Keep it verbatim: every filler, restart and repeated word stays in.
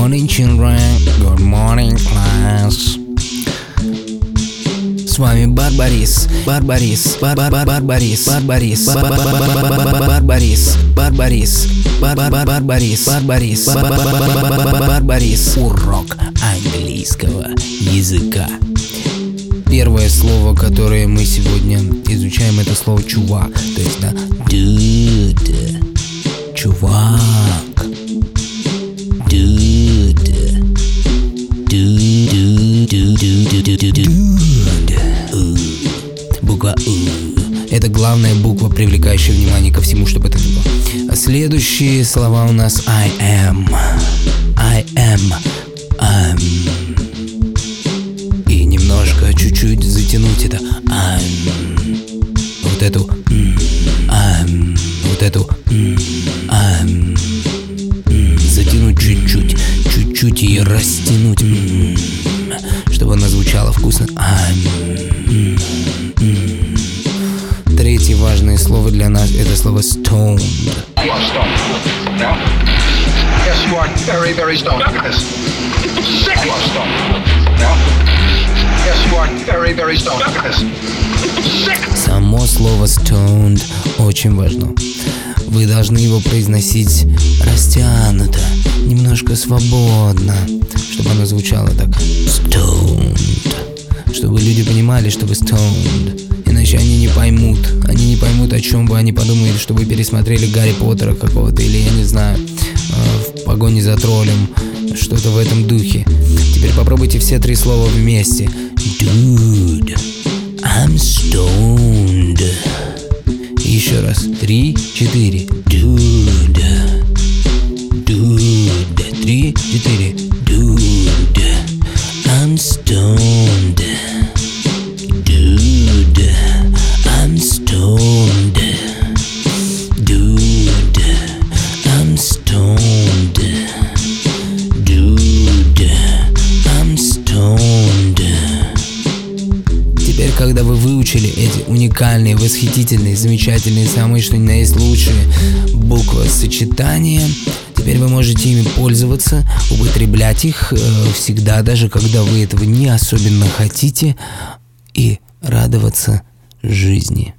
morning, children. Good morning, class. С вами Барбарис, Барбарис, Барбарис, Барбарис, Барбарис, Барбарис, Барбарис, Барбарис, Барбарис. Урок английского языка. Первое слово, которое мы сегодня изучаем, это слово чувак. То есть, да, dude, чувак, dude, dude, dude, dude. Буква У. Это главная буква, привлекающая внимание ко всему, чтобы это было. А следующие слова у нас I am. I am. Um. И немножко, чуть-чуть затянуть это I'm. Вот эту I'm. Вот эту I'm. Затянуть чуть-чуть. Чуть-чуть и растянуть, чтобы она звучала вкусно. I'm. Третье важное слово для нас — это слово stoned. Само слово stoned очень важно. Вы должны его произносить растянуто, немножко свободно, чтобы оно звучало так stoned, чтобы люди понимали, что вы stoned. Иначе они не поймут. Они не поймут, о чем бы они подумали, что вы пересмотрели Гарри Поттера какого-то, или, я не знаю, в погоне за троллем, что-то в этом духе. Теперь попробуйте все три слова вместе. Dude, I'm stoned. И еще раз. Три, четыре. Dude, dude. Три, четыре. Dude, I'm stoned. Dude, I'm stoned. Dude, I'm stoned. Dude, I'm stoned. Теперь, когда вы выучили эти уникальные, восхитительные, замечательные, самые что ни на есть лучшие буквосочетания, теперь вы можете ими пользоваться, употреблять их э, всегда, даже когда вы этого не особенно хотите, и радоваться жизни.